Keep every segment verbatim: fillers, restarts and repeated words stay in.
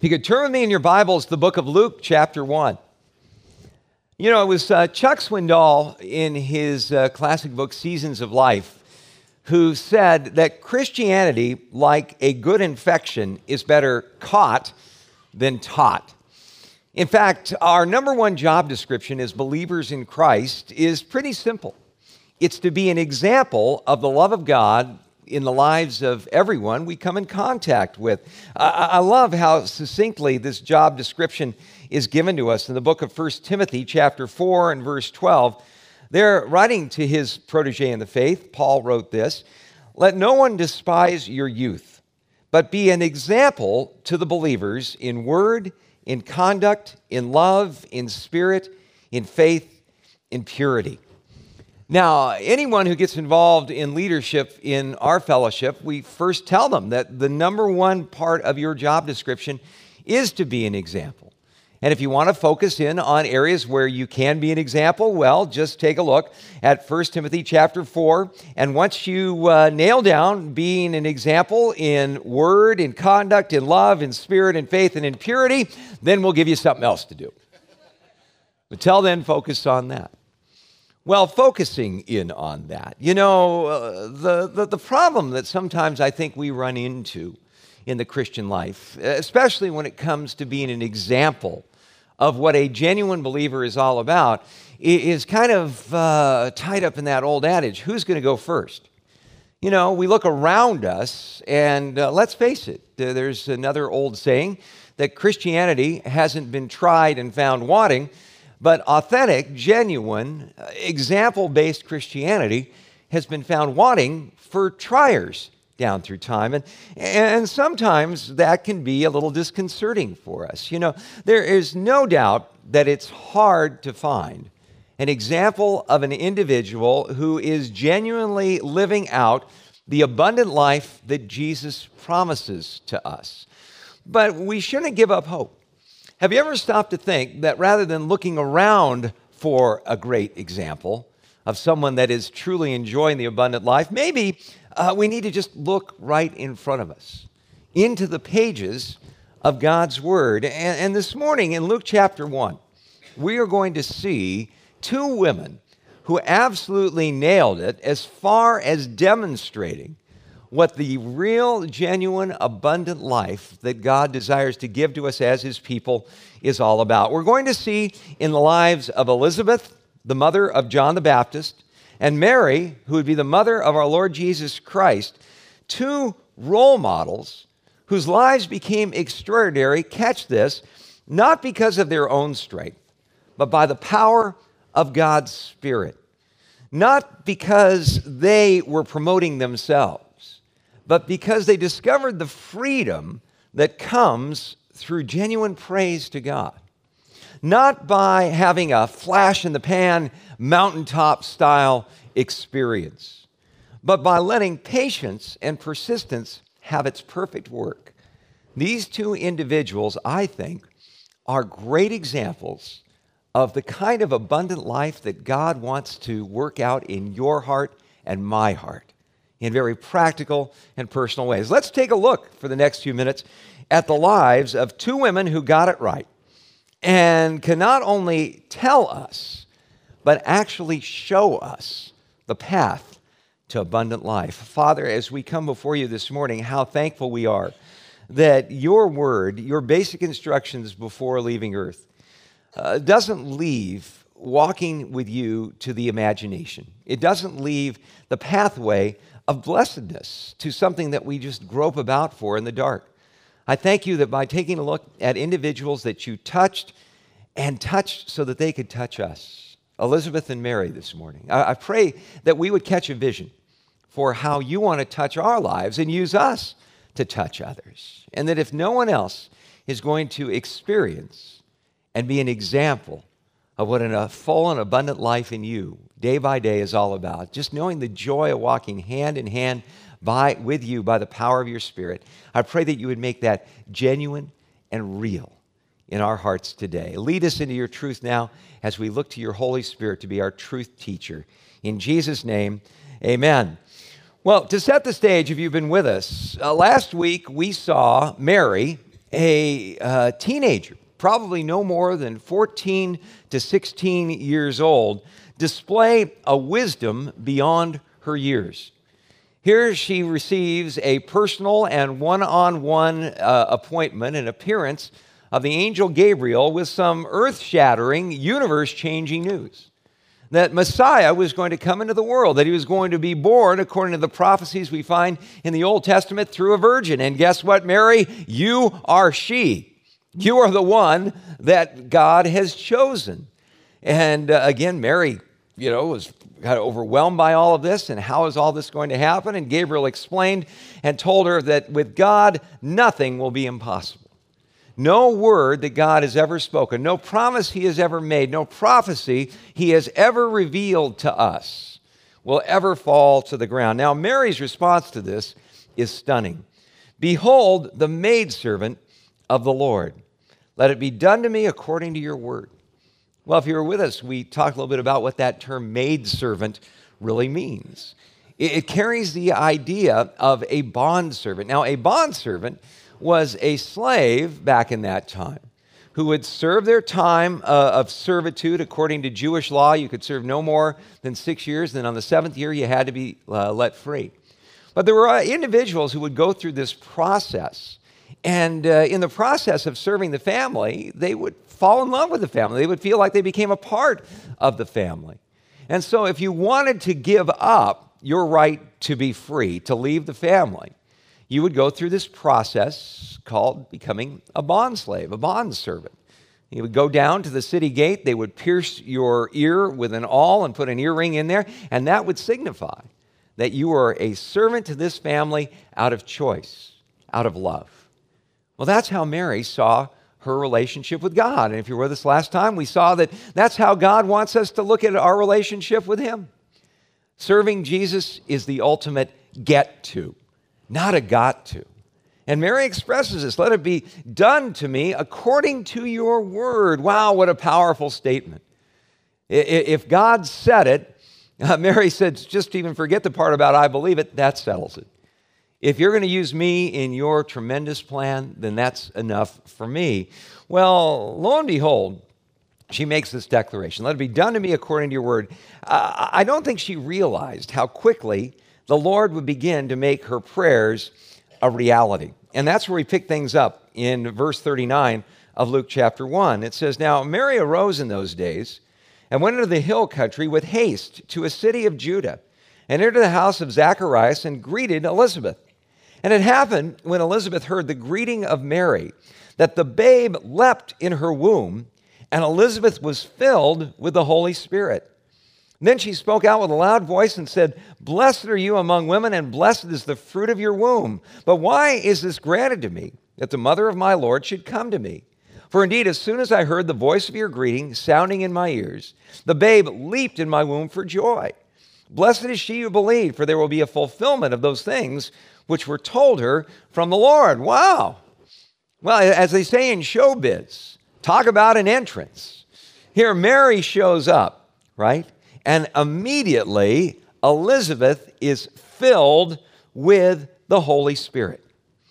If you could turn with me in your Bibles to the book of Luke, chapter one. You know, it was uh, Chuck Swindoll in his uh, classic book, Seasons of Life, who said that Christianity, like a good infection, is better caught than taught. In fact, our number one job description as believers in Christ is pretty simple. It's to be an example of the love of God in the lives of everyone we come in contact with. I, I love how succinctly this job description is given to us in the book of First Timothy chapter four and verse twelve. There, writing to his protege in the faith, Paul wrote this, "Let no one despise your youth, but be an example to the believers in word, in conduct, in love, in spirit, in faith, in purity." Now, anyone who gets involved in leadership in our fellowship, we first tell them that the number one part of your job description is to be an example. And if you want to focus in on areas where you can be an example, well, just take a look at First Timothy chapter four. And once you uh, nail down being an example in word, in conduct, in love, in spirit, in faith, and in purity, then we'll give you something else to do. But till then, focus on that. Well, focusing in on that, you know, uh, the, the, the problem that sometimes I think we run into in the Christian life, especially when it comes to being an example of what a genuine believer is all about, is kind of uh, tied up in that old adage, who's going to go first? You know, we look around us, and uh, let's face it, there's another old saying that Christianity hasn't been tried and found wanting, but authentic, genuine, example-based Christianity has been found wanting for triers down through time. And, and sometimes that can be a little disconcerting for us. You know, there is no doubt that it's hard to find an example of an individual who is genuinely living out the abundant life that Jesus promises to us. But we shouldn't give up hope. Have you ever stopped to think that rather than looking around for a great example of someone that is truly enjoying the abundant life, maybe uh, we need to just look right in front of us, into the pages of God's Word. And, and this morning in Luke chapter one, we are going to see two women who absolutely nailed it as far as demonstrating what the real, genuine, abundant life that God desires to give to us as His people is all about. We're going to see in the lives of Elizabeth, the mother of John the Baptist, and Mary, who would be the mother of our Lord Jesus Christ, two role models whose lives became extraordinary, catch this, not because of their own strength, but by the power of God's Spirit. Not because they were promoting themselves, but because they discovered the freedom that comes through genuine praise to God. Not by having a flash-in-the-pan, mountaintop-style experience, but by letting patience and persistence have its perfect work. These two individuals, I think, are great examples of the kind of abundant life that God wants to work out in your heart and my heart, in very practical and personal ways. Let's take a look for the next few minutes at the lives of two women who got it right and can not only tell us, but actually show us the path to abundant life. Father, as we come before you this morning, how thankful we are that your word, your basic instructions before leaving earth, uh, doesn't leave walking with you to the imagination. It doesn't leave the pathway of blessedness to something that we just grope about for in the dark. I thank you that by taking a look at individuals that you touched and touched so that they could touch us, Elizabeth and Mary this morning, I, I pray that we would catch a vision for how you want to touch our lives and use us to touch others. And that if no one else is going to experience and be an example of what a full and abundant life in you, day by day, is all about. Just knowing the joy of walking hand in hand by, with you by the power of your Spirit. I pray that you would make that genuine and real in our hearts today. Lead us into your truth now as we look to your Holy Spirit to be our truth teacher. In Jesus' name, amen. Well, to set the stage, if you've been with us, uh, last week we saw Mary a uh, teenager, probably no more than fourteen to sixteen years old, display a wisdom beyond her years. Here she receives a personal and one-on-one uh, appointment and appearance of the angel Gabriel with some earth-shattering, universe-changing news. That Messiah was going to come into the world, that he was going to be born, according to the prophecies we find in the Old Testament, through a virgin. And guess what, Mary? You are she. You are the one that God has chosen. And uh, again, Mary, you know, was kind of overwhelmed by all of this, and how is all this going to happen? And Gabriel explained and told her that with God, nothing will be impossible. No word that God has ever spoken, no promise he has ever made, no prophecy he has ever revealed to us will ever fall to the ground. Now, Mary's response to this is stunning. Behold, the maidservant of the Lord. Let it be done to me according to your word. Well, if you were with us, we talked a little bit about what that term maidservant really means. It, it carries the idea of a bondservant. Now, a bondservant was a slave back in that time who would serve their time uh, of servitude according to Jewish law. You could serve no more than six years. Then on the seventh year, you had to be uh, let free. But there were uh, individuals who would go through this process. And uh, in the process of serving the family, they would fall in love with the family. They would feel like they became a part of the family. And so if you wanted to give up your right to be free, to leave the family, you would go through this process called becoming a bondslave, a bondservant. You would go down to the city gate. They would pierce your ear with an awl and put an earring in there, and that would signify that you were a servant to this family out of choice, out of love. Well, that's how Mary saw her relationship with God. And if you were with us last time, we saw that that's how God wants us to look at our relationship with him. Serving Jesus is the ultimate get to, not a got to. And Mary expresses this, let it be done to me according to your word. Wow, what a powerful statement. If God said it, uh, Mary said, just even forget the part about I believe it, that settles it. If you're going to use me in your tremendous plan, then that's enough for me. Well, lo and behold, she makes this declaration. Let it be done to me according to your word. Uh, I don't think she realized how quickly the Lord would begin to make her prayers a reality. And that's where we pick things up in verse thirty-nine of Luke chapter one. It says, now Mary arose in those days and went into the hill country with haste to a city of Judah and entered the house of Zacharias and greeted Elizabeth. And it happened when Elizabeth heard the greeting of Mary that the babe leapt in her womb, and Elizabeth was filled with the Holy Spirit. And then she spoke out with a loud voice and said, blessed are you among women, and blessed is the fruit of your womb. But why is this granted to me, that the mother of my Lord should come to me? For indeed, as soon as I heard the voice of your greeting sounding in my ears, the babe leaped in my womb for joy. Blessed is she who believed, for there will be a fulfillment of those things which were told her from the Lord. Wow. Well, as they say in showbiz, talk about an entrance. Here, Mary shows up, right? And immediately, Elizabeth is filled with the Holy Spirit.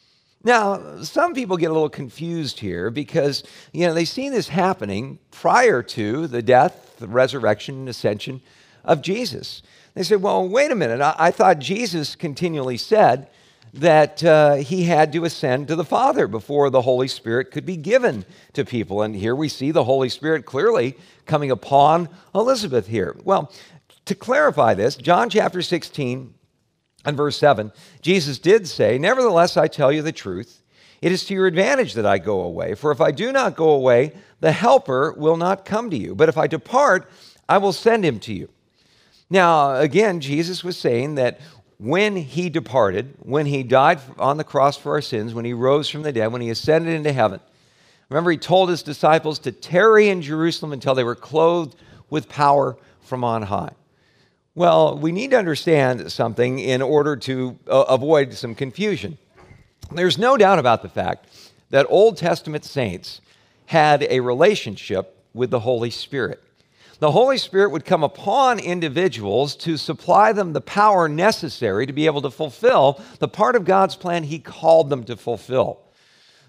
Now, some people get a little confused here because, you know, they've seen this happening prior to the death, the resurrection, and ascension of Jesus. They say, well, wait a minute. I, I thought Jesus continually said that uh, he had to ascend to the Father before the Holy Spirit could be given to people. And here we see the Holy Spirit clearly coming upon Elizabeth here. Well, to clarify this, John chapter sixteen and verse seven, Jesus did say, nevertheless, I tell you the truth. It is to your advantage that I go away. For if I do not go away, the Helper will not come to you. But if I depart, I will send him to you. Now, again, Jesus was saying that when he departed, when he died on the cross for our sins, when he rose from the dead, when he ascended into heaven, remember he told his disciples to tarry in Jerusalem until they were clothed with power from on high. Well, we need to understand something in order to uh, avoid some confusion. There's no doubt about the fact that Old Testament saints had a relationship with the Holy Spirit. The Holy Spirit would come upon individuals to supply them the power necessary to be able to fulfill the part of God's plan he called them to fulfill.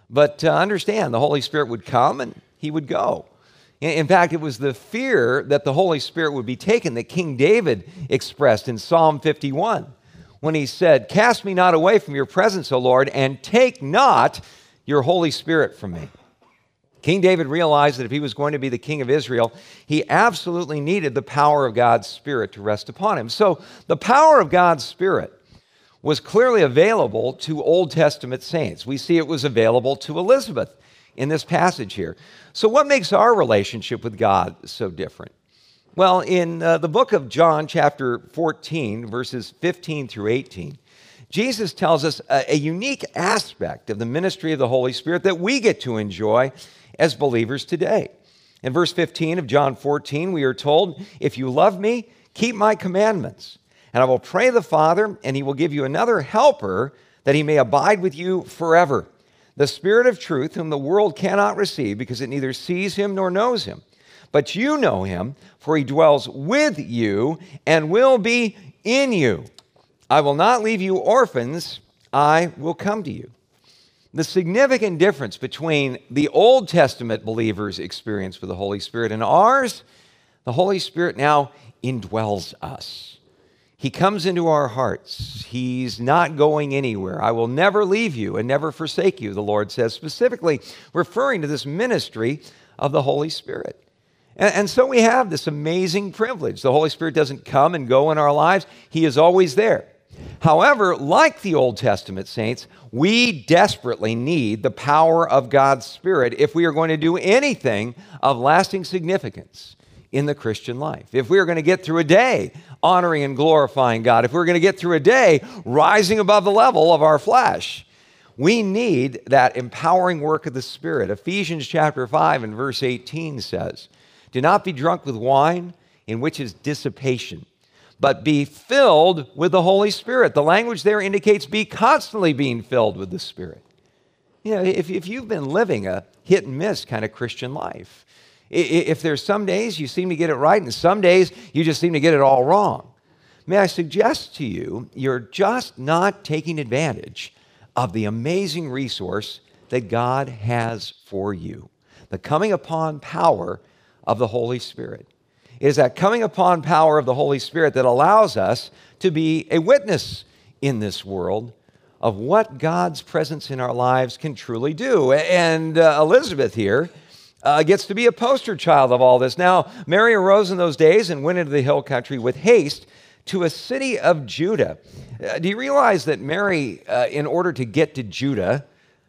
But uh, understand, the Holy Spirit would come and he would go. In, in fact, it was the fear that the Holy Spirit would be taken that King David expressed in Psalm fifty-one when he said, "Cast me not away from your presence, O Lord, and take not your Holy Spirit from me." King David realized that if he was going to be the king of Israel, he absolutely needed the power of God's Spirit to rest upon him. So the power of God's Spirit was clearly available to Old Testament saints. We see it was available to Elizabeth in this passage here. So what makes our relationship with God so different? Well, in uh, the book of John, chapter fourteen, verses fifteen through eighteen, Jesus tells us a, a unique aspect of the ministry of the Holy Spirit that we get to enjoy as believers today. In verse fifteen of John fourteen, we are told, "If you love me, keep my commandments, and I will pray the Father, and he will give you another helper, that he may abide with you forever. The Spirit of truth, whom the world cannot receive, because it neither sees him nor knows him. But you know him, for he dwells with you and will be in you. I will not leave you orphans, I will come to you." The significant difference between the Old Testament believers' experience with the Holy Spirit and ours, the Holy Spirit now indwells us. He comes into our hearts. He's not going anywhere. "I will never leave you and never forsake you," the Lord says, specifically referring to this ministry of the Holy Spirit. And, and so we have this amazing privilege. The Holy Spirit doesn't come and go in our lives. He is always there. However, like the Old Testament saints, we desperately need the power of God's Spirit if we are going to do anything of lasting significance in the Christian life. If we are going to get through a day honoring and glorifying God, if we're going to get through a day rising above the level of our flesh, we need that empowering work of the Spirit. Ephesians chapter five and verse eighteen says, "Do not be drunk with wine, in which is dissipation, but be filled with the Holy Spirit." The language there indicates be constantly being filled with the Spirit. You know, if, if you've been living a hit and miss kind of Christian life, if there's some days you seem to get it right and some days you just seem to get it all wrong, may I suggest to you, you're just not taking advantage of the amazing resource that God has for you, the coming upon power of the Holy Spirit. It is that coming upon power of the Holy Spirit that allows us to be a witness in this world of what God's presence in our lives can truly do. And uh, Elizabeth here uh, gets to be a poster child of all this. Now, Mary arose in those days and went into the hill country with haste to a city of Judah. Uh, do you realize that Mary, uh, in order to get to Judah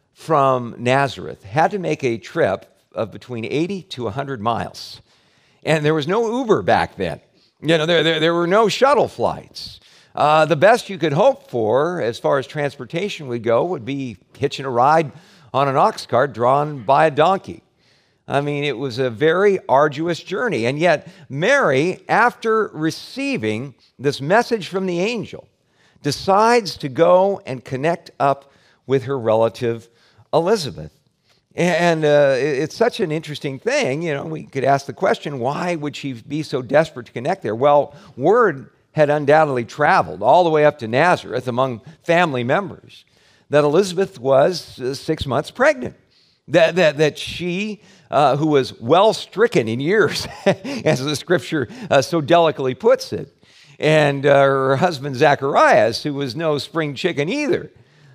from Nazareth, had to make a trip of between eighty to one hundred miles? And there was no Uber back then. You know, there, there, there were no shuttle flights. Uh, the best you could hope for as far as transportation would go would be hitching a ride on an ox cart drawn by a donkey. I mean, it was a very arduous journey. And yet, Mary, after receiving this message from the angel, decides to go and connect up with her relative Elizabeth. And uh, it's such an interesting thing. You know, we could ask the question, why would she be so desperate to connect there? Well, word had undoubtedly traveled all the way up to Nazareth among family members that Elizabeth was uh, six months pregnant, that, that, that she, uh, who was well stricken in years, as the scripture uh, so delicately puts it, and uh, her husband Zacharias, who was no spring chicken either,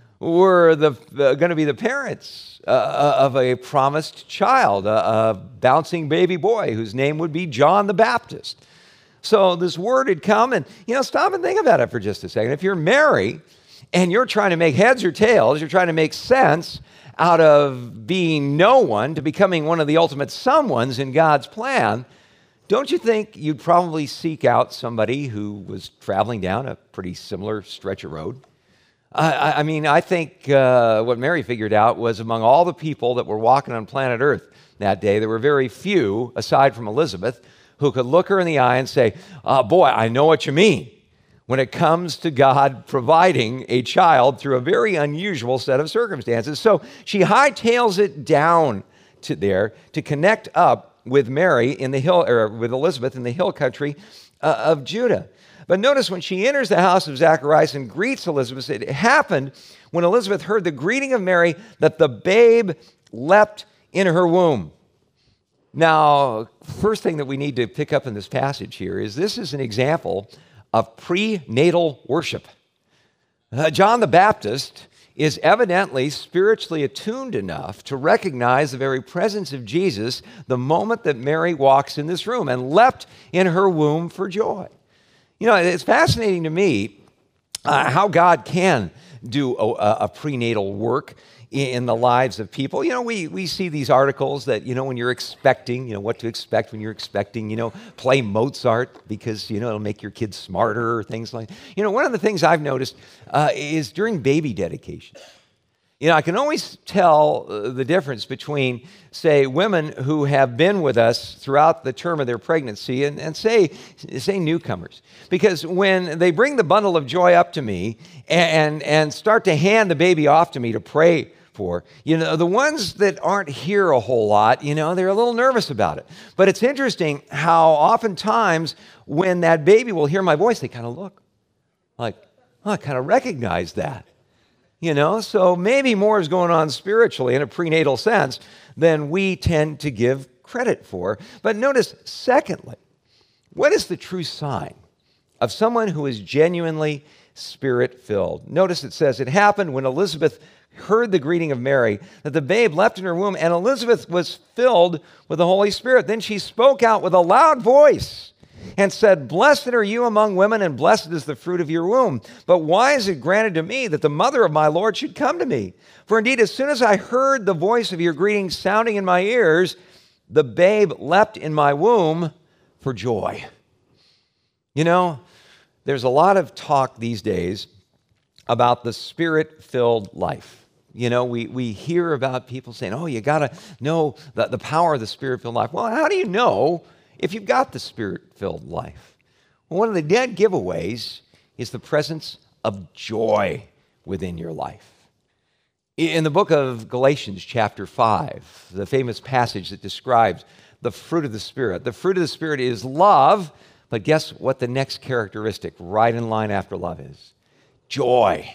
were the, uh, going to be the parents uh, of a promised child, a, a bouncing baby boy whose name would be John the Baptist. So this word had come, and, you know, stop and think about it for just a second. If you're Mary and you're trying to make heads or tails, you're trying to make sense out of being no one to becoming one of the ultimate someones in God's plan, don't you think you'd probably seek out somebody who was traveling down a pretty similar stretch of road? I, I mean, I think uh, what Mary figured out was among all the people that were walking on planet Earth that day, there were very few, aside from Elizabeth, who could look her in the eye and say, oh, boy, I know what you mean when it comes to God providing a child through a very unusual set of circumstances. So she hightails it down to there to connect up with Mary in the hill, or with Elizabeth in the hill country uh, of Judah. But notice when she enters the house of Zacharias and greets Elizabeth, it happened when Elizabeth heard the greeting of Mary that the babe leapt in her womb. Now, first thing that we need to pick up in this passage here is this is an example of prenatal worship. Uh, John the Baptist is evidently spiritually attuned enough to recognize the very presence of Jesus the moment that Mary walks in this room and leapt in her womb for joy. You know, it's fascinating to me uh, how God can do a, a prenatal work in the lives of people. You know, we, we see these articles that, you know, when you're expecting, you know, what to expect when you're expecting, you know, play Mozart because, you know, it'll make your kids smarter or things like that. You know, one of the things I've noticed uh, is during baby dedication. You know, I can always tell uh, the difference between, say, women who have been with us throughout the term of their pregnancy and, and say, say newcomers. Because when they bring the bundle of joy up to me and, and start to hand the baby off to me to pray for, you know, the ones that aren't here a whole lot, you know, they're a little nervous about it. But it's interesting how oftentimes when that baby will hear my voice, they kind of look like, oh, I kind of recognize that. You know, so maybe more is going on spiritually in a prenatal sense than we tend to give credit for. But notice, secondly, what is the true sign of someone who is genuinely spirit-filled? Notice it says, it happened when Elizabeth heard the greeting of Mary that the babe leapt in her womb, and Elizabeth was filled with the Holy Spirit. Then she spoke out with a loud voice and said, "Blessed are you among women, and blessed is the fruit of your womb. But why is it granted to me that the mother of my Lord should come to me? For indeed, as soon as I heard the voice of your greeting sounding in my ears, the babe leapt in my womb for joy." You know, there's a lot of talk these days about the spirit-filled life. You know, we, we hear about people saying, oh, you got to know the, the power of the spirit-filled life. Well, how do you know if you've got the spirit-filled life? Well, one of the dead giveaways is the presence of joy within your life. In the book of Galatians, chapter five, the famous passage that describes the fruit of the Spirit, the fruit of the Spirit is love, but guess what the next characteristic right in line after love is? Joy.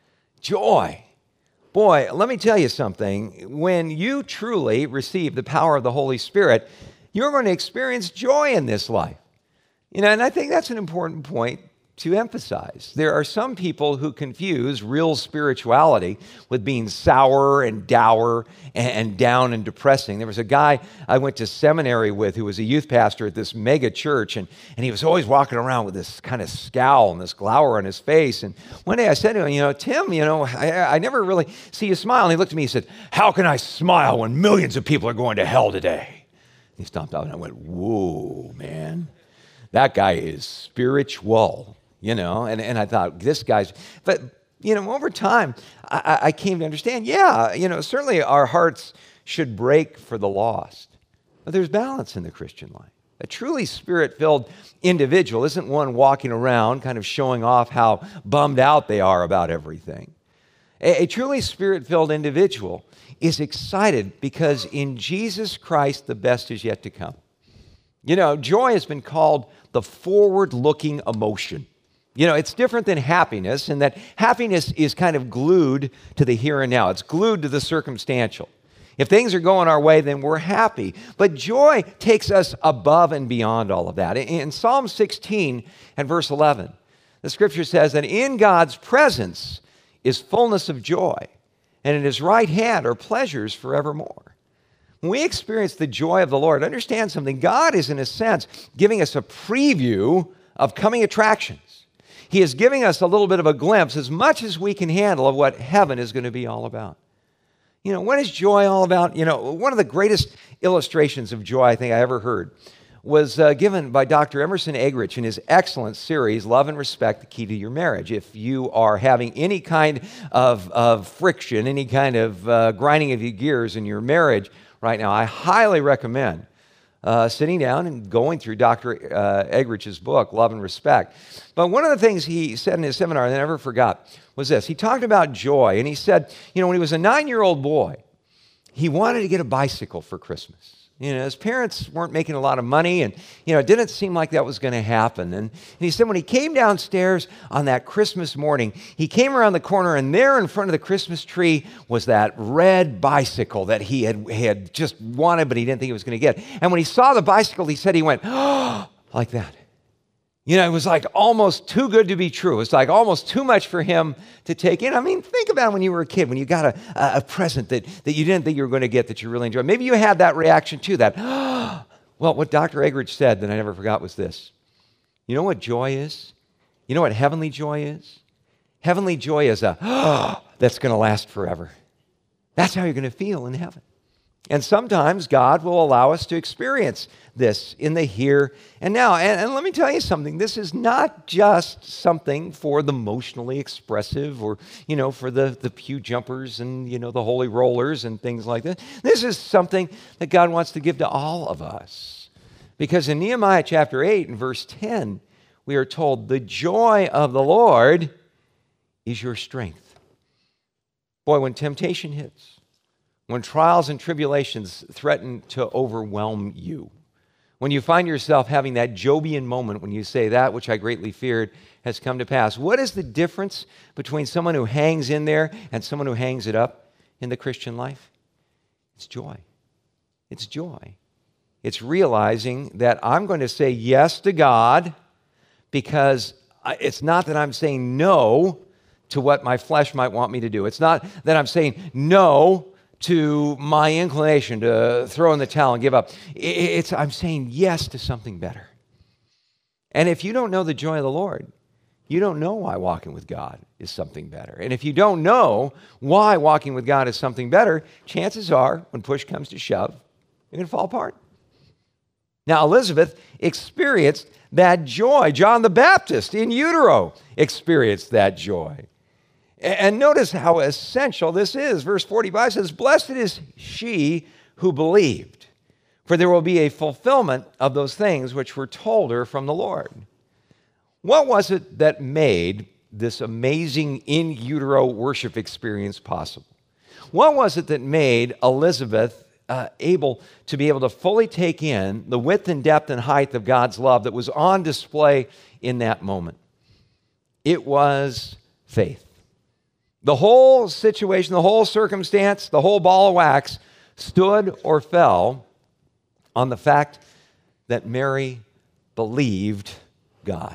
Joy. Boy, let me tell you something. When you truly receive the power of the Holy Spirit, you're going to experience joy in this life. You know, and I think that's an important point to emphasize. There are some people who confuse real spirituality with being sour and dour and down and depressing. There was a guy I went to seminary with who was a youth pastor at this mega church, and, and he was always walking around with this kind of scowl and this glower on his face. And one day I said to him, you know, Tim, you know, I, I never really see you smile. And he looked at me and said, "How can I smile when millions of people are going to hell today?" He stomped out and I went, whoa, man, that guy is spiritual. You know, and, and I thought, this guy's, but, you know, over time, I, I came to understand, yeah, you know, certainly our hearts should break for the lost. But there's balance in the Christian life. A truly spirit-filled individual isn't one walking around kind of showing off how bummed out they are about everything. A, a truly spirit-filled individual is excited because in Jesus Christ, the best is yet to come. You know, joy has been called the forward-looking emotion. You know, it's different than happiness in that happiness is kind of glued to the here and now. It's glued to the circumstantial. If things are going our way, then we're happy. But joy takes us above and beyond all of that. In Psalm sixteen and verse eleven, the scripture says that in God's presence is fullness of joy, and in his right hand are pleasures forevermore. When we experience the joy of the Lord, understand something. God is, in a sense, giving us a preview of coming attractions. He is giving us a little bit of a glimpse, as much as we can handle, of what heaven is going to be all about. You know, what is joy all about? You know, one of the greatest illustrations of joy I think I ever heard was uh, given by Doctor Emerson Eggerichs in his excellent series, Love and Respect, The Key to Your Marriage. If you are having any kind of, of friction, any kind of uh, grinding of your gears in your marriage right now, I highly recommend Uh, sitting down and going through Doctor Uh, Eggerichs' book, Love and Respect. But one of the things he said in his seminar that I never forgot was this. He talked about joy, and he said, you know, when he was a nine-year-old boy, he wanted to get a bicycle for Christmas. You know, his parents weren't making a lot of money, and, you know, it didn't seem like that was going to happen. And, and he said when he came downstairs on that Christmas morning, he came around the corner, and there in front of the Christmas tree was that red bicycle that he had, he had just wanted, but he didn't think he was going to get. And when he saw the bicycle, he said he went, oh, like that. You know, it was like almost too good to be true. It was like almost too much for him to take in. I mean, think about when you were a kid, when you got a, a present that, that you didn't think you were going to get that you really enjoyed. Maybe you had that reaction to that. Well, what Doctor Eggridge said that I never forgot was this. You know what joy is? You know what heavenly joy is? Heavenly joy is a, oh, that's going to last forever. That's how you're going to feel in heaven. And sometimes God will allow us to experience this in the here and now. And, and let me tell you something. This is not just something for the emotionally expressive or, you know, for the, the pew jumpers and, you know, the holy rollers and things like that. This is something that God wants to give to all of us. Because in Nehemiah chapter eight and verse ten, we are told, the joy of the Lord is your strength. Boy, when temptation hits, when trials and tribulations threaten to overwhelm you, when you find yourself having that Jobian moment when you say, that which I greatly feared has come to pass, what is the difference between someone who hangs in there and someone who hangs it up in the Christian life? It's joy. It's joy. It's realizing that I'm going to say yes to God because it's not that I'm saying no to what my flesh might want me to do. It's not that I'm saying no to my inclination to throw in the towel and give up. It's I'm saying yes to something better. And if you don't know the joy of the Lord, you don't know why walking with God is something better. And if you don't know why walking with God is something better, chances are, when push comes to shove, you're going to fall apart. Now, Elizabeth experienced that joy. John the Baptist in utero experienced that joy. And notice how essential this is. Verse forty-five says, blessed is she who believed, for there will be a fulfillment of those things which were told her from the Lord. What was it that made this amazing in utero worship experience possible? What was it that made Elizabeth uh, able to be able to fully take in the width and depth and height of God's love that was on display in that moment? It was faith. The whole situation, the whole circumstance, the whole ball of wax stood or fell on the fact that Mary believed God.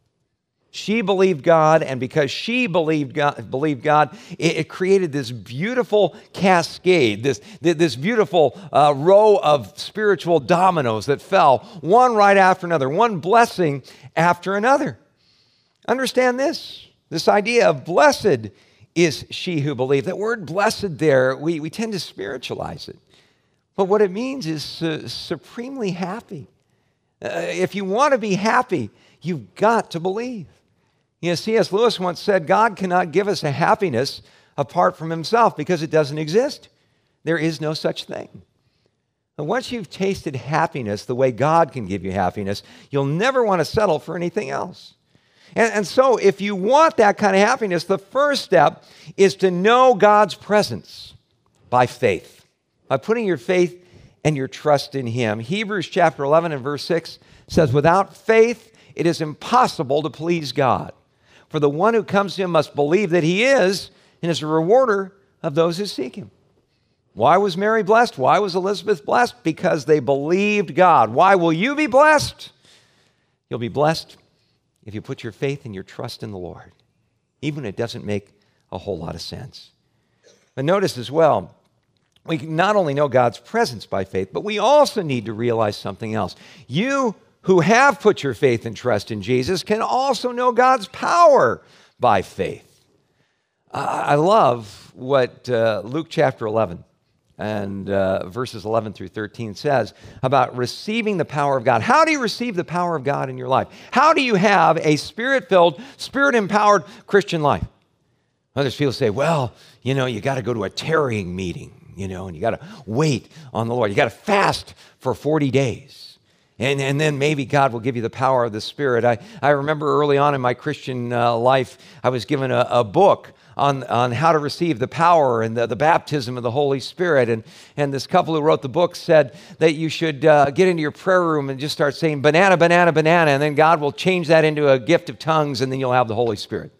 She believed God, and because she believed God, believed God it, it created this beautiful cascade, this, this beautiful uh, row of spiritual dominoes that fell, one right after another, one blessing after another. Understand this, this idea of blessed is she who believed. That word blessed there, we, we tend to spiritualize it. But what it means is su- supremely happy. Uh, if you want to be happy, you've got to believe. You know, C S Lewis once said, God cannot give us a happiness apart from himself because it doesn't exist. There is no such thing. And once you've tasted happiness the way God can give you happiness, you'll never want to settle for anything else. And, and so if you want that kind of happiness, the first step is to know God's presence by faith, by putting your faith and your trust in him. Hebrews chapter eleven and verse six says, without faith, it is impossible to please God. For the one who comes to him must believe that he is and is a rewarder of those who seek him. Why was Mary blessed? Why was Elizabeth blessed? Because they believed God. Why will you be blessed? You'll be blessed if you put your faith and your trust in the Lord, even when it doesn't make a whole lot of sense. But notice as well, we not only know God's presence by faith, but we also need to realize something else. You who have put your faith and trust in Jesus can also know God's power by faith. I love what uh, Luke chapter eleven and uh, verses eleven through thirteen says about receiving the power of God. How do you receive the power of God in your life? How do you have a spirit-filled, spirit-empowered Christian life? Others people say, well, you know, you got to go to a tarrying meeting, you know, and you got to wait on the Lord. You got to fast for forty days. And, and then maybe God will give you the power of the Spirit. I, I remember early on in my Christian uh, life, I was given a, a book on, on how to receive the power and the, the baptism of the Holy Spirit. And, and this couple who wrote the book said that you should uh, get into your prayer room and just start saying, banana, banana, banana, and then God will change that into a gift of tongues, and then you'll have the Holy Spirit.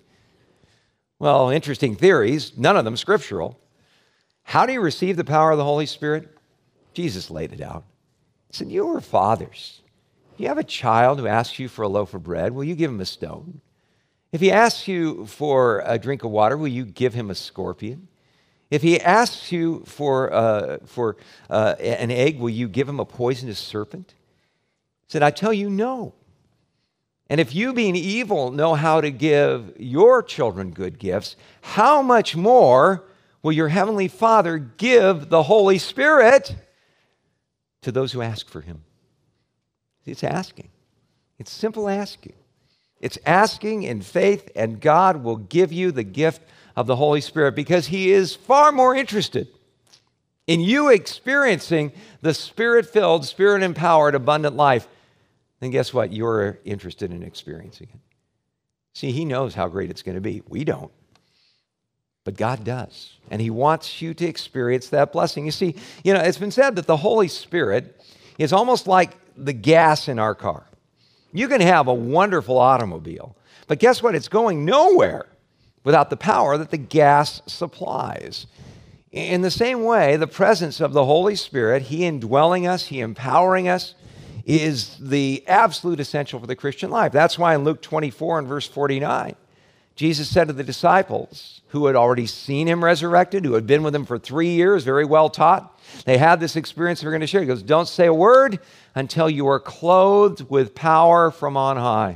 Well, interesting theories, none of them scriptural. How do you receive the power of the Holy Spirit? Jesus laid it out. He said, you are fathers. If you have a child who asks you for a loaf of bread, will you give him a stone? If he asks you for a drink of water, will you give him a scorpion? If he asks you for, uh, for uh, an egg, will you give him a poisonous serpent? He said, I tell you, no. And if you, being evil, know how to give your children good gifts, how much more will your heavenly Father give the Holy Spirit to those who ask for him? It's asking. It's simple asking. It's asking in faith, and God will give you the gift of the Holy Spirit because he is far more interested in you experiencing the Spirit-filled, Spirit-empowered, abundant life than guess what? You're interested in experiencing it. See, he knows how great it's going to be. We don't. But God does. And he wants you to experience that blessing. You see, you know, it's been said that the Holy Spirit is almost like the gas in our car. You can have a wonderful automobile, but guess what? It's going nowhere without the power that the gas supplies. In the same way, the presence of the Holy Spirit, he indwelling us, he empowering us, is the absolute essential for the Christian life. That's why in Luke twenty-four and verse forty-nine, Jesus said to the disciples who had already seen him resurrected, who had been with him for three years, very well taught, they had this experience we're going to share. He goes, don't say a word until you are clothed with power from on high.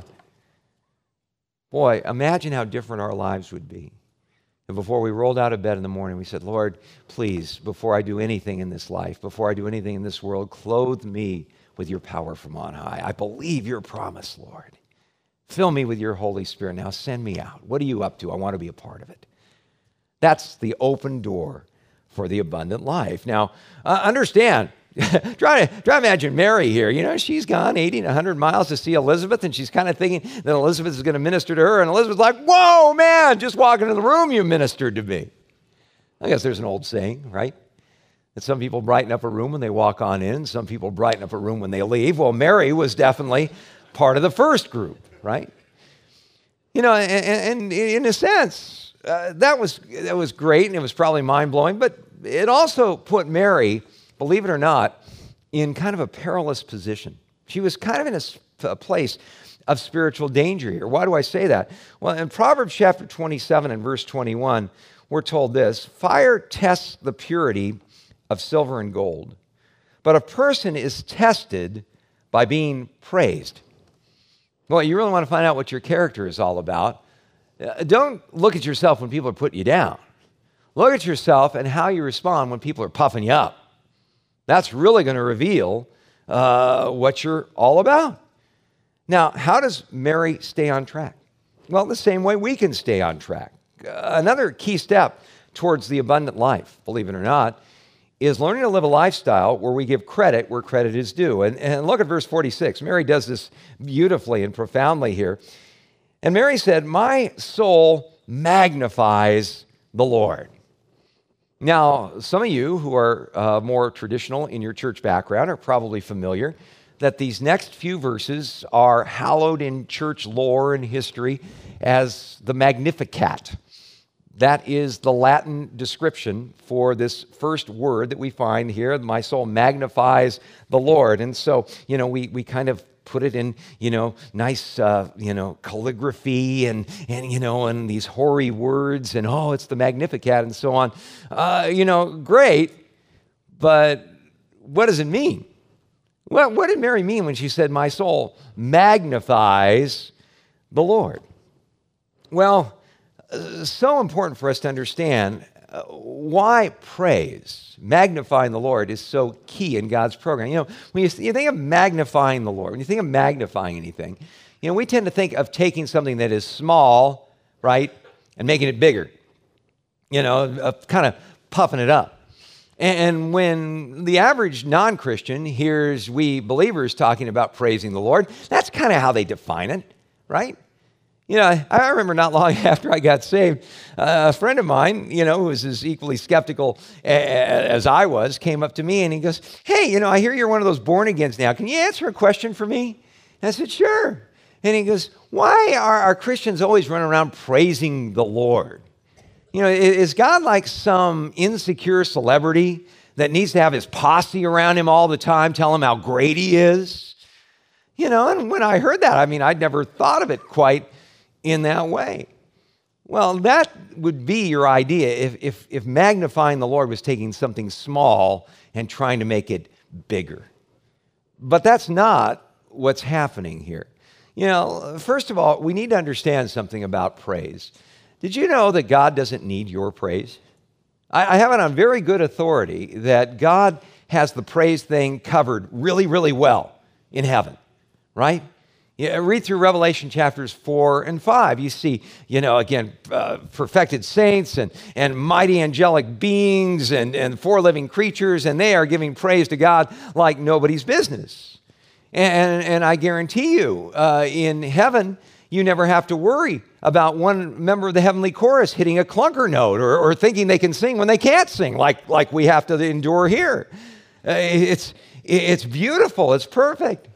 Boy, imagine how different our lives would be if before we rolled out of bed in the morning, we said, Lord, please, before I do anything in this life, before I do anything in this world, clothe me with your power from on high. I believe your promise, Lord. Fill me with your Holy Spirit. Now send me out. What are you up to? I want to be a part of it. That's the open door for the abundant life. Now, uh, understand, try, to, try to imagine Mary here. You know, she's gone eighty and one hundred miles to see Elizabeth, and she's kind of thinking that Elizabeth is going to minister to her, and Elizabeth's like, whoa, man, just walking in the room, you ministered to me. I guess there's an old saying, right? That some people brighten up a room when they walk on in, some people brighten up a room when they leave. Well, Mary was definitely part of the first group, right? You know, and, and in a sense, uh, that was that was great, and it was probably mind-blowing, but it also put Mary, believe it or not, in kind of a perilous position. She was kind of in a, a place of spiritual danger here. Why do I say that? Well, in Proverbs chapter twenty-seven and verse twenty-one, we're told this, fire tests the purity of silver and gold, but a person is tested by being praised. Well, you really want to find out what your character is all about. Uh, don't look at yourself when people are putting you down. Look at yourself and how you respond when people are puffing you up. That's really going to reveal uh, what you're all about. Now, how does Mary stay on track? Well, the same way we can stay on track. Uh, another key step towards the abundant life, believe it or not, is learning to live a lifestyle where we give credit where credit is due. And, and look at verse forty-six. Mary does this beautifully and profoundly here. And Mary said, my soul magnifies the Lord. Now, some of you who are uh, more traditional in your church background are probably familiar that these next few verses are hallowed in church lore and history as the Magnificat. That is the Latin description for this first word that we find here. My soul magnifies the Lord. And so, you know, we, we kind of put it in, you know, nice, uh, you know, calligraphy and, and, you know, and these hoary words and, oh, it's the Magnificat and so on. Uh, you know, great, but what does it mean? What, what did Mary mean when she said, my soul magnifies the Lord? Well, so important for us to understand uh, why praise, magnifying the Lord, is so key in God's program. You know, when you, you think of magnifying the Lord, when you think of magnifying anything, you know, we tend to think of taking something that is small, right, and making it bigger, you know, uh, kind of puffing it up. And when the average non-Christian hears we believers talking about praising the Lord, that's kind of how they define it, right? You know, I remember not long after I got saved, uh, a friend of mine, you know, who was as equally skeptical as I was, came up to me and he goes, hey, you know, I hear you're one of those born-agains now. Can you answer a question for me? And I said, sure. And he goes, why are our Christians always running around praising the Lord? You know, is God like some insecure celebrity that needs to have his posse around him all the time, tell him how great he is? You know, and when I heard that, I mean, I'd never thought of it quite in that way. Well, that would be your idea if, if, if magnifying the Lord was taking something small and trying to make it bigger. But that's not what's happening here. You know, first of all, we need to understand something about praise. Did you know that God doesn't need your praise? I, I have it on very good authority that God has the praise thing covered really, really well in heaven, right? Yeah, read through Revelation chapters four and five. You see, you know, again, uh, perfected saints and, and mighty angelic beings and, and four living creatures, and they are giving praise to God like nobody's business. And, and I guarantee you, uh, in heaven, you never have to worry about one member of the heavenly chorus hitting a clunker note or, or thinking they can sing when they can't sing, like, like we have to endure here. Uh, it's, it's beautiful. It's perfect.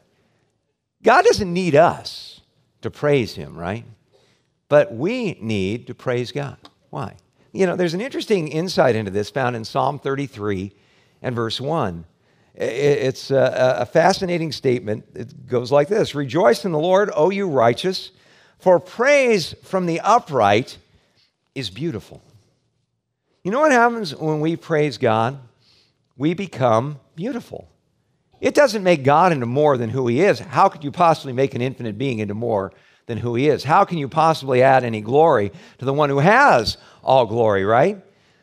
God doesn't need us to praise him, right? But we need to praise God. Why? You know, there's an interesting insight into this found in Psalm thirty-three and verse one. It's a, a fascinating statement. It goes like this: rejoice in the Lord, O you righteous, for praise from the upright is beautiful. You know what happens when we praise God? We become beautiful. It doesn't make God into more than who he is. How could you possibly make an infinite being into more than who he is? How can you possibly add any glory to the one who has all glory, right?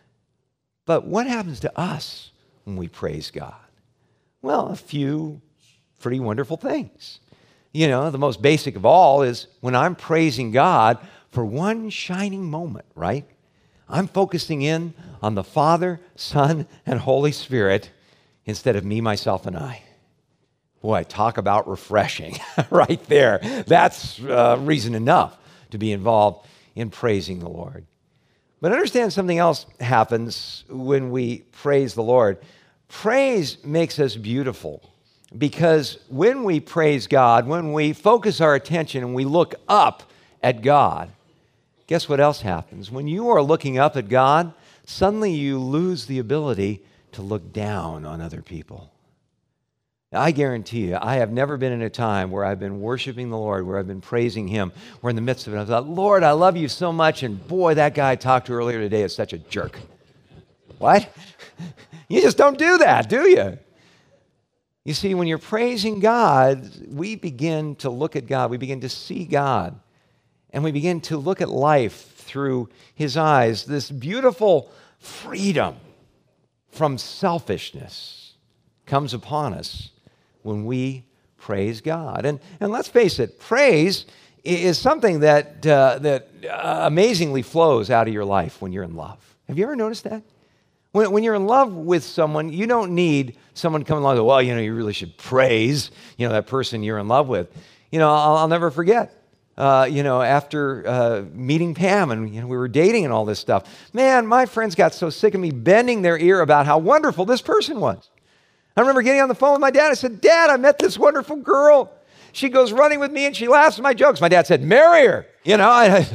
But what happens to us when we praise God? Well, a few pretty wonderful things. You know, the most basic of all is when I'm praising God for one shining moment, right? I'm focusing in on the Father, Son, and Holy Spirit instead of me, myself, and I. Boy, talk about refreshing right there. That's uh, reason enough to be involved in praising the Lord. But understand something else happens when we praise the Lord. Praise makes us beautiful because when we praise God, when we focus our attention and we look up at God, guess what else happens? When you are looking up at God, suddenly you lose the ability to look down on other people. I guarantee you, I have never been in a time where I've been worshiping the Lord, where I've been praising him, where in the midst of it I thought, Lord, I love you so much, and boy, that guy I talked to earlier today is such a jerk. What? You just don't do that, do you? You see, when you're praising God, we begin to look at God, we begin to see God, and we begin to look at life through his eyes, this beautiful freedom from selfishness comes upon us when we praise God. And, and let's face it, praise is something that, uh, that uh, amazingly flows out of your life when you're in love. Have you ever noticed that? When, when you're in love with someone, you don't need someone coming along and go, well, you know, you really should praise, you know, that person you're in love with. You know, I'll, I'll never forget. Uh, you know, after uh, meeting Pam and you know, we were dating and all this stuff, man, my friends got so sick of me bending their ear about how wonderful this person was. I remember getting on the phone with my dad. I said, Dad, I met this wonderful girl. She goes running with me and she laughs at my jokes. My dad said, marry her. You know, I,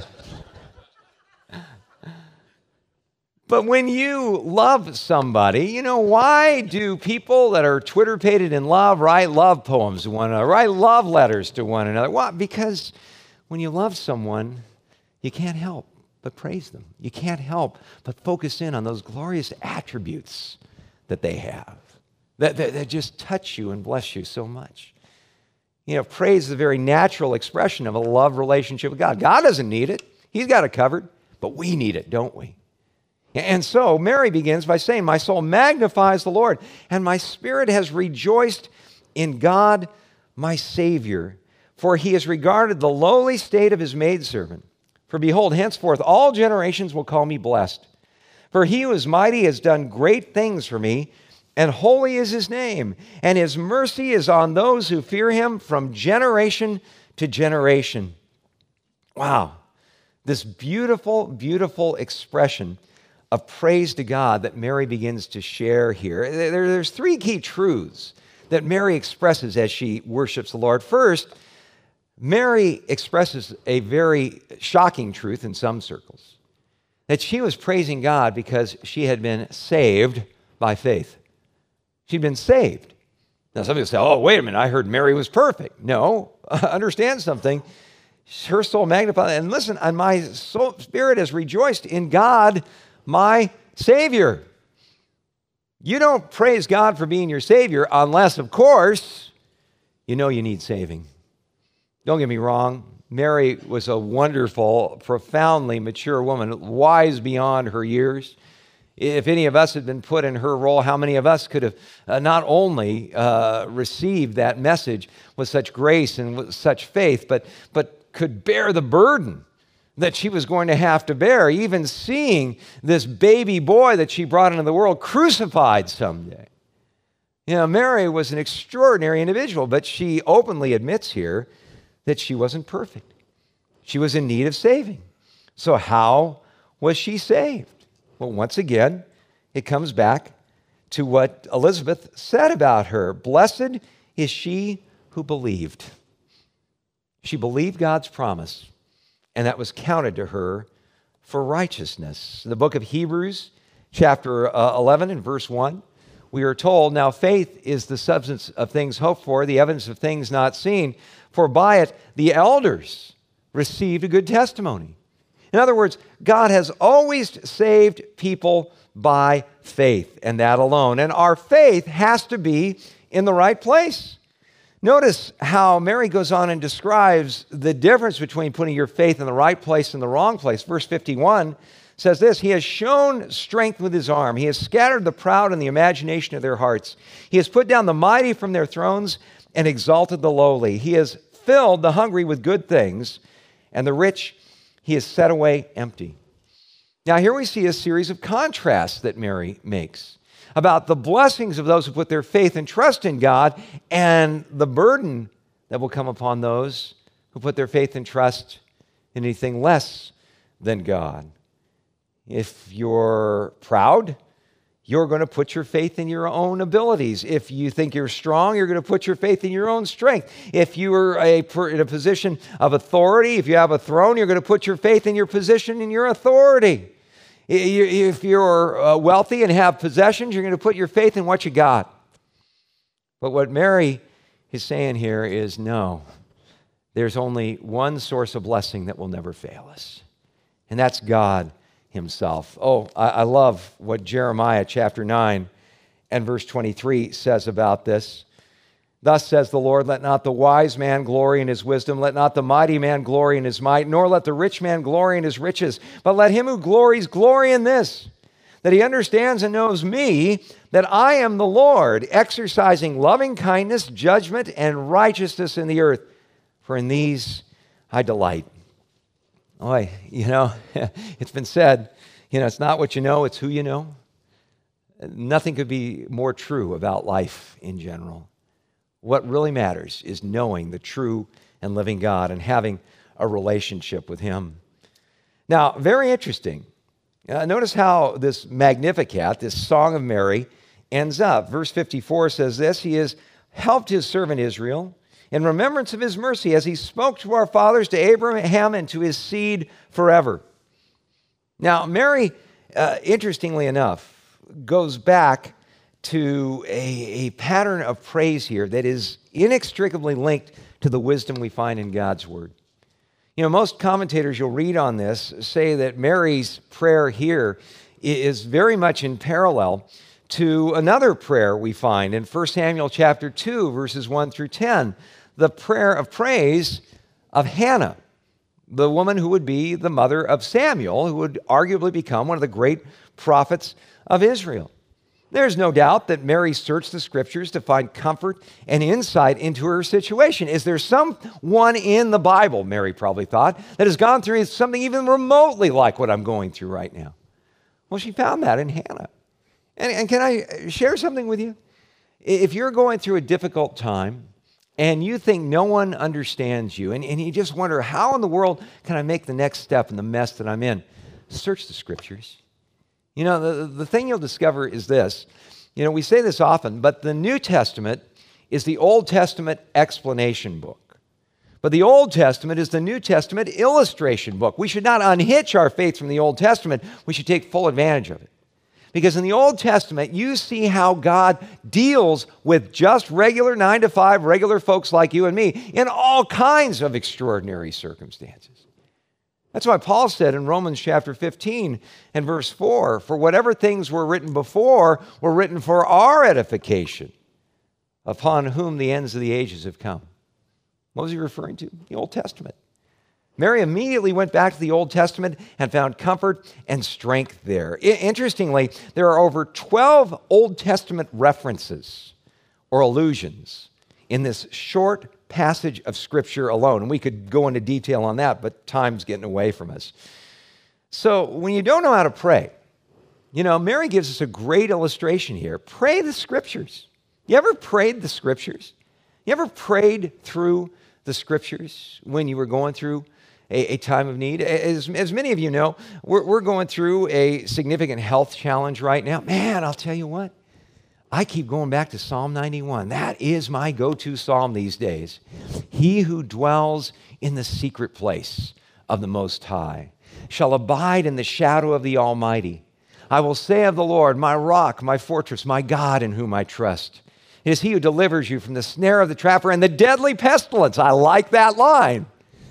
but when you love somebody, you know, why do people that are Twitter-pated in love write love poems to one another, write love letters to one another? Why? Because when you love someone, you can't help but praise them. You can't help but focus in on those glorious attributes that they have, that, that, that just touch you and bless you so much. You know, praise is the very natural expression of a love relationship with God. God doesn't need it. He's got it covered, but we need it, don't we? And so Mary begins by saying, my soul magnifies the Lord, and my spirit has rejoiced in God, my Savior, for he has regarded the lowly state of his maidservant. For behold, henceforth all generations will call me blessed. For he who is mighty has done great things for me, and holy is his name, and his mercy is on those who fear him from generation to generation. Wow, this beautiful, beautiful expression of praise to God that Mary begins to share here. There, there's three key truths that Mary expresses as she worships the Lord. First, Mary expresses a very shocking truth in some circles, that she was praising God because she had been saved by faith. She'd been saved. Now, some people say, oh, wait a minute, I heard Mary was perfect. No, understand something. Her soul magnified, and listen, and my soul, spirit has rejoiced in God, my Savior. You don't praise God for being your Savior unless, of course, you know you need saving. Don't get me wrong. Mary was a wonderful, profoundly mature woman, wise beyond her years. If any of us had been put in her role, how many of us could have uh, not only uh, received that message with such grace and with such faith, but, but could bear the burden that she was going to have to bear, even seeing this baby boy that she brought into the world crucified someday. You know, Mary was an extraordinary individual, but she openly admits here that she wasn't perfect. She was in need of saving. So how was she saved? Well, once again, it comes back to what Elizabeth said about her. Blessed is she who believed. She believed God's promise, and that was counted to her for righteousness. In the book of Hebrews, chapter uh, eleven and verse one, we are told, now faith is the substance of things hoped for, the evidence of things not seen, for by it the elders received a good testimony. In other words, God has always saved people by faith, and that alone. And our faith has to be in the right place. Notice how Mary goes on and describes the difference between putting your faith in the right place and the wrong place. Verse fifty-one says this, he has shown strength with his arm. He has scattered the proud in the imagination of their hearts. He has put down the mighty from their thrones and exalted the lowly. He has filled the hungry with good things, and the rich he has set away empty. Now here we see a series of contrasts that Mary makes about the blessings of those who put their faith and trust in God and the burden that will come upon those who put their faith and trust in anything less than God. If you're proud, you're going to put your faith in your own abilities. If you think you're strong, you're going to put your faith in your own strength. If you are a, in a position of authority, if you have a throne, you're going to put your faith in your position and your authority. If you're wealthy and have possessions, you're going to put your faith in what you got. But what Mary is saying here is no, there's only one source of blessing that will never fail us, and that's God himself. Oh, I, I love what Jeremiah chapter nine and verse twenty-three says about this. Thus says the Lord, let not the wise man glory in his wisdom, let not the mighty man glory in his might, nor let the rich man glory in his riches, but let him who glories glory in this, that he understands and knows me, that I am the Lord, exercising loving kindness, judgment, and righteousness in the earth, for in these I delight. Boy, you know, it's been said, you know, it's not what you know, it's who you know. Nothing could be more true about life in general. What really matters is knowing the true and living God and having a relationship with him. Now, very interesting. Uh, notice how this Magnificat, this Song of Mary, ends up. Verse fifty-four says this, he has helped his servant Israel in remembrance of his mercy, as he spoke to our fathers, to Abraham, and to his seed forever. Now, Mary, uh, interestingly enough, goes back to a, a pattern of praise here that is inextricably linked to the wisdom we find in God's Word. You know, most commentators you'll read on this say that Mary's prayer here is very much in parallel to another prayer we find in First Samuel chapter two, verses one through ten, the prayer of praise of Hannah, the woman who would be the mother of Samuel, who would arguably become one of the great prophets of Israel. There's no doubt that Mary searched the Scriptures to find comfort and insight into her situation. Is there someone in the Bible, Mary probably thought, that has gone through something even remotely like what I'm going through right now? Well, she found that in Hannah. And, and can I share something with you? If you're going through a difficult time and you think no one understands you, and, and you just wonder, how in the world can I make the next step in the mess that I'm in? Search the Scriptures. You know, the, the thing you'll discover is this. You know, we say this often, but the New Testament is the Old Testament explanation book. But the Old Testament is the New Testament illustration book. We should not unhitch our faith from the Old Testament. We should take full advantage of it. Because in the Old Testament, you see how God deals with just regular nine to five, regular folks like you and me in all kinds of extraordinary circumstances. That's why Paul said in Romans chapter fifteen and verse four, for whatever things were written before were written for our edification, upon whom the ends of the ages have come. What was he referring to? The Old Testament. Mary immediately went back to the Old Testament and found comfort and strength there. I- interestingly, there are over twelve Old Testament references or allusions in this short passage of Scripture alone. And we could go into detail on that, but time's getting away from us. So when you don't know how to pray, you know, Mary gives us a great illustration here. Pray the Scriptures. You ever prayed the Scriptures? You ever prayed through the Scriptures when you were going through a, a time of need? As, as many of you know, we're, we're going through a significant health challenge right now. Man, I'll tell you what, I keep going back to Psalm ninety-one. That is my go-to psalm these days. He who dwells in the secret place of the Most High shall abide in the shadow of the Almighty. I will say of the Lord, my rock, my fortress, my God in whom I trust. It is he who delivers you from the snare of the trapper and the deadly pestilence. I like that line.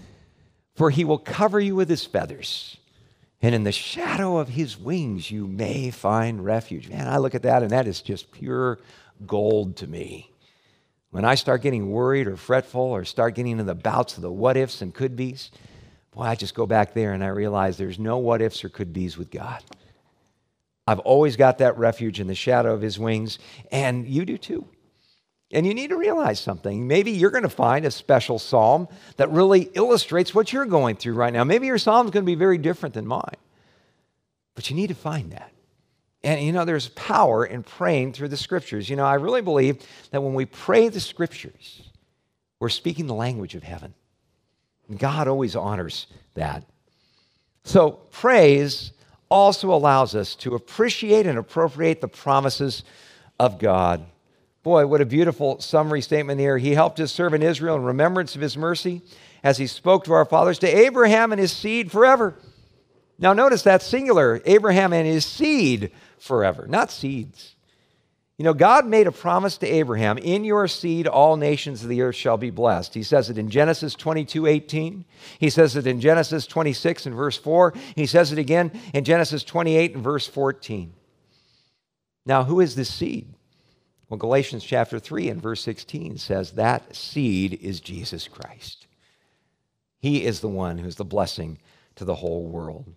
For he will cover you with his feathers, and in the shadow of his wings you may find refuge. Man, I look at that, and that is just pure gold to me. When I start getting worried or fretful or start getting into the bouts of the what-ifs and could-bes, boy, I just go back there and I realize there's no what-ifs or could-bes with God. I've always got that refuge in the shadow of his wings, and you do too. And you need to realize something. Maybe you're going to find a special psalm that really illustrates what you're going through right now. Maybe your psalm is going to be very different than mine. But you need to find that. And, you know, there's power in praying through the Scriptures. You know, I really believe that when we pray the Scriptures, we're speaking the language of heaven. And God always honors that. So praise also allows us to appreciate and appropriate the promises of God. Boy, what a beautiful summary statement here. He helped his servant Israel in remembrance of his mercy as he spoke to our fathers, to Abraham and his seed forever. Now notice that singular, Abraham and his seed forever, not seeds. You know, God made a promise to Abraham, in your seed all nations of the earth shall be blessed. He says it in Genesis twenty-two eighteen. He says it in Genesis twenty-six and verse four. He says it again in Genesis twenty-eight and verse fourteen. Now, who is this seed? Well, Galatians chapter three and verse sixteen says that seed is Jesus Christ. He is the one who's the blessing to the whole world.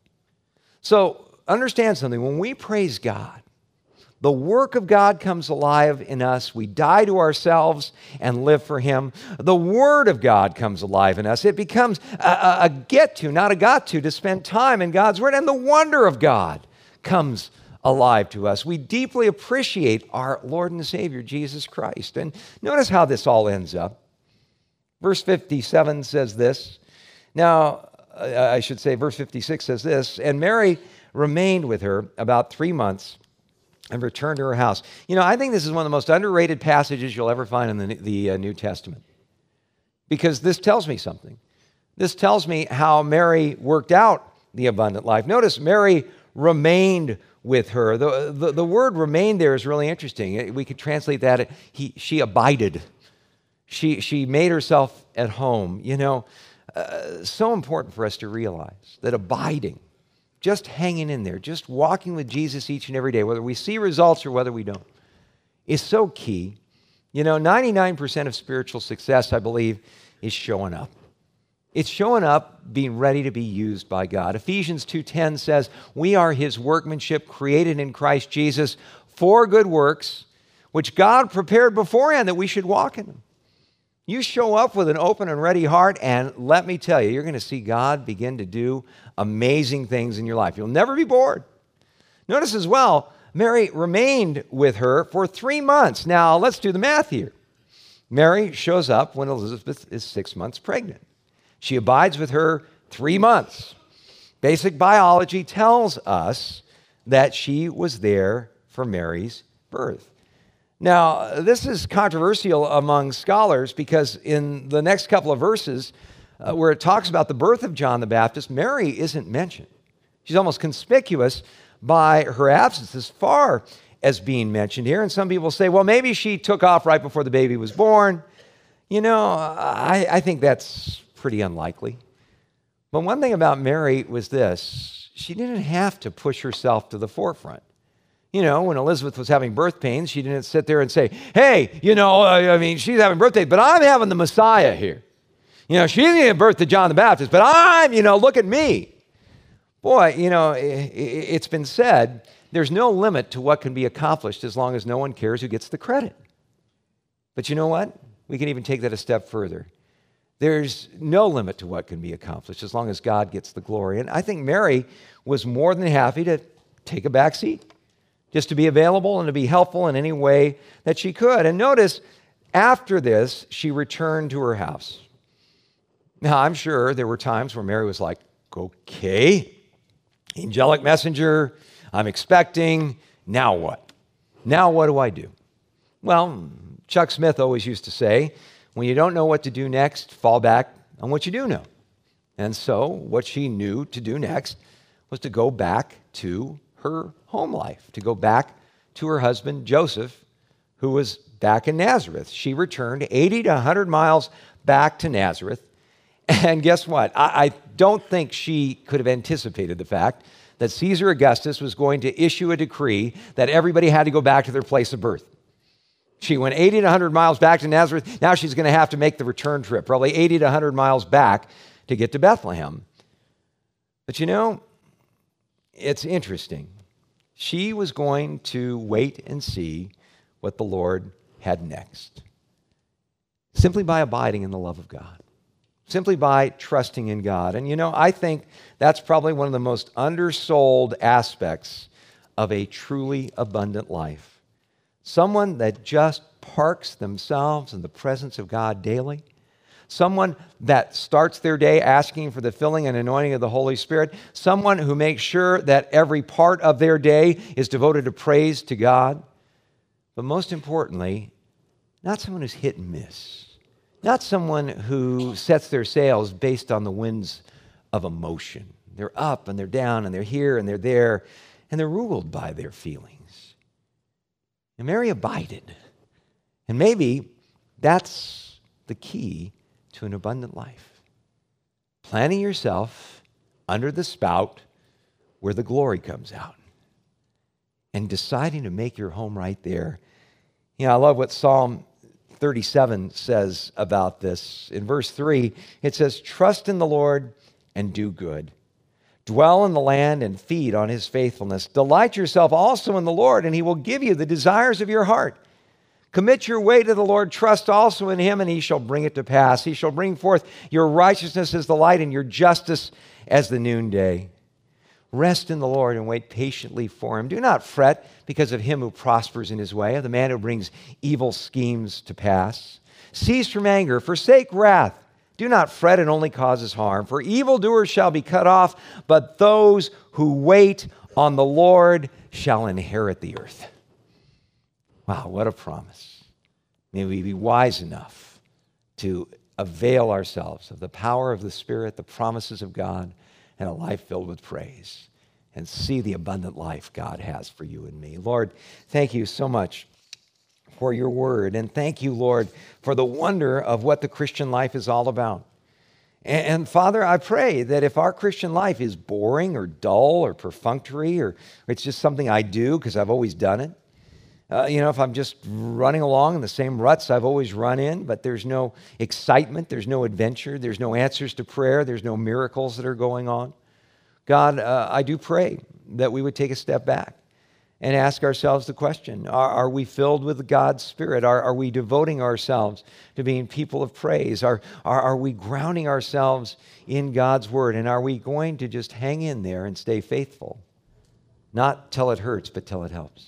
So understand something. When we praise God, the work of God comes alive in us. We die to ourselves and live for him. The Word of God comes alive in us. It becomes a, a, a get to, not a got to, to spend time in God's Word. And the wonder of God comes alive to us. We deeply appreciate our Lord and Savior, Jesus Christ. And notice how this all ends up. Verse fifty-seven says this. Now, I should say verse fifty-six says this, and Mary remained with her about three months and returned to her house. You know, I think this is one of the most underrated passages you'll ever find in the, the uh, New Testament, because this tells me something. This tells me how Mary worked out the abundant life. Notice Mary remained with her. The, the, the word remain there is really interesting. We could translate that, he, she abided. She, she made herself at home. You know, uh, so important for us to realize that abiding, just hanging in there, just walking with Jesus each and every day, whether we see results or whether we don't, is so key. You know, ninety-nine percent of spiritual success, I believe, is showing up. It's showing up, being ready to be used by God. Ephesians two ten says, we are his workmanship created in Christ Jesus for good works, which God prepared beforehand that we should walk in them. You show up with an open and ready heart, and let me tell you, you're going to see God begin to do amazing things in your life. You'll never be bored. Notice as well, Mary remained with her for three months. Now, let's do the math here. Mary shows up when Elizabeth is six months pregnant. She abides with her three months. Basic biology tells us that she was there for Mary's birth. Now, this is controversial among scholars because in the next couple of verses uh, where it talks about the birth of John the Baptist, Mary isn't mentioned. She's almost conspicuous by her absence as far as being mentioned here. And some people say, well, maybe she took off right before the baby was born. You know, I, I think that's pretty unlikely. But one thing about Mary was this: she didn't have to push herself to the forefront. You know, when Elizabeth was having birth pains, she didn't sit there and say, hey, you know, I mean, she's having birth pains, but I'm having the Messiah here. You know, she didn't give birth to John the Baptist, but I'm, you know, look at me. Boy, you know, it's been said, there's no limit to what can be accomplished as long as no one cares who gets the credit. But you know what? We can even take that a step further. There's no limit to what can be accomplished as long as God gets the glory. And I think Mary was more than happy to take a back seat, just to be available and to be helpful in any way that she could. And notice, after this, she returned to her house. Now, I'm sure there were times where Mary was like, okay, angelic messenger, I'm expecting, now what? Now what do I do? Well, Chuck Smith always used to say, when you don't know what to do next, fall back on what you do know. And so what she knew to do next was to go back to her home life, to go back to her husband, Joseph, who was back in Nazareth. She returned eighty to one hundred miles back to Nazareth. And guess what? I, I don't think she could have anticipated the fact that Caesar Augustus was going to issue a decree that everybody had to go back to their place of birth. She went eighty to one hundred miles back to Nazareth. Now she's going to have to make the return trip, probably eighty to one hundred miles back to get to Bethlehem. But you know, it's interesting. She was going to wait and see what the Lord had next. Simply by abiding in the love of God. Simply by trusting in God. And you know, I think that's probably one of the most undersold aspects of a truly abundant life. Someone that just parks themselves in the presence of God daily. Someone that starts their day asking for the filling and anointing of the Holy Spirit. Someone who makes sure that every part of their day is devoted to praise to God. But most importantly, not someone who's hit and miss. Not someone who sets their sails based on the winds of emotion. They're up and they're down and they're here and they're there and they're ruled by their feelings. And Mary abided. And maybe that's the key to an abundant life. Planting yourself under the spout where the glory comes out and deciding to make your home right there. You know, I love what Psalm thirty-seven says about this. In verse three, it says, trust in the Lord and do good. Dwell in the land and feed on his faithfulness. Delight yourself also in the Lord, and he will give you the desires of your heart. Commit your way to the Lord. Trust also in him, and he shall bring it to pass. He shall bring forth your righteousness as the light and your justice as the noonday. Rest in the Lord and wait patiently for him. Do not fret because of him who prospers in his way, of the man who brings evil schemes to pass. Cease from anger, forsake wrath. Do not fret, it only causes harm. For evildoers shall be cut off, but those who wait on the Lord shall inherit the earth. Wow, what a promise. May we be wise enough to avail ourselves of the power of the Spirit, the promises of God, and a life filled with praise, and see the abundant life God has for you and me. Lord, thank you so much for your word, and thank you, Lord, for the wonder of what the Christian life is all about. And, and Father, I pray that if our Christian life is boring or dull or perfunctory, or, or it's just something I do because I've always done it, Uh, you know, if I'm just running along in the same ruts I've always run in, but there's no excitement, there's no adventure, there's no answers to prayer, there's no miracles that are going on. God, uh, I do pray that we would take a step back and ask ourselves the question, are, are we filled with God's Spirit? Are, are we devoting ourselves to being people of praise? Are, are, are we grounding ourselves in God's Word? And are we going to just hang in there and stay faithful? Not till it hurts, but till it helps.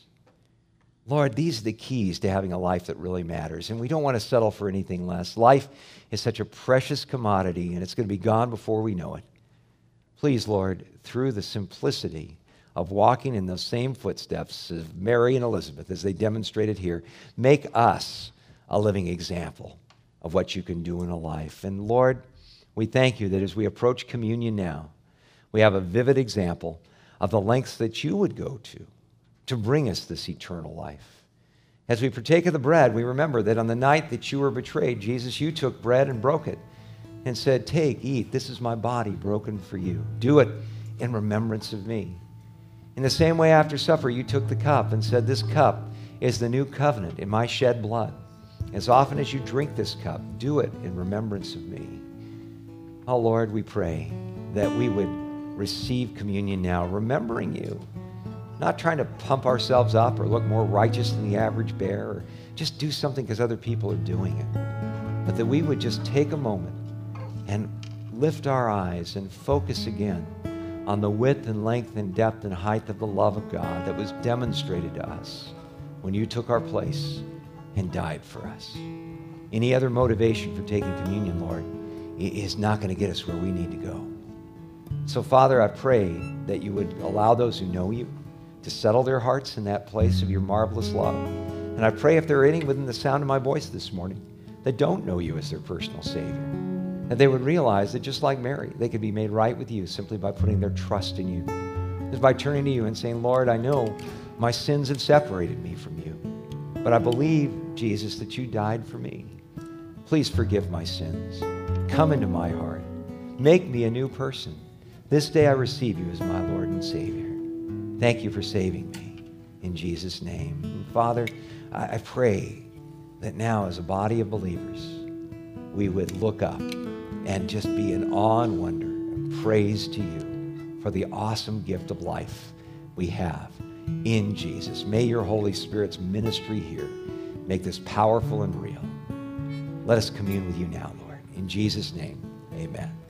Lord, these are the keys to having a life that really matters, and we don't want to settle for anything less. Life is such a precious commodity, and it's going to be gone before we know it. Please, Lord, through the simplicity of walking in those same footsteps of Mary and Elizabeth as they demonstrated here, make us a living example of what you can do in a life. And Lord, we thank you that as we approach communion now, we have a vivid example of the lengths that you would go to to bring us this eternal life. As we partake of the bread, we remember that on the night that you were betrayed, Jesus, you took bread and broke it and said, take, eat, this is my body broken for you. Do it in remembrance of me. In the same way, after supper, you took the cup and said, this cup is the new covenant in my shed blood. As often as you drink this cup, do it in remembrance of me. Oh, Lord, we pray that we would receive communion now, remembering you, not trying to pump ourselves up or look more righteous than the average bear or just do something because other people are doing it, but that we would just take a moment and lift our eyes and focus again on the width and length and depth and height of the love of God that was demonstrated to us when you took our place and died for us. Any other motivation for taking communion, Lord, is not going to get us where we need to go. So, Father, I pray that you would allow those who know you to settle their hearts in that place of your marvelous love. And I pray if there are any within the sound of my voice this morning that don't know you as their personal Savior, that they would realize that just like Mary, they could be made right with you simply by putting their trust in you. Just by turning to you and saying, Lord, I know my sins have separated me from you, but I believe, Jesus, that you died for me. Please forgive my sins. Come into my heart. Make me a new person. This day I receive you as my Lord and Savior. Thank you for saving me in Jesus' name. And Father, I pray that now as a body of believers, we would look up and just be in awe and wonder and praise to you for the awesome gift of life we have in Jesus. May your Holy Spirit's ministry here make this powerful and real. Let us commune with you now, Lord. In Jesus' name, amen.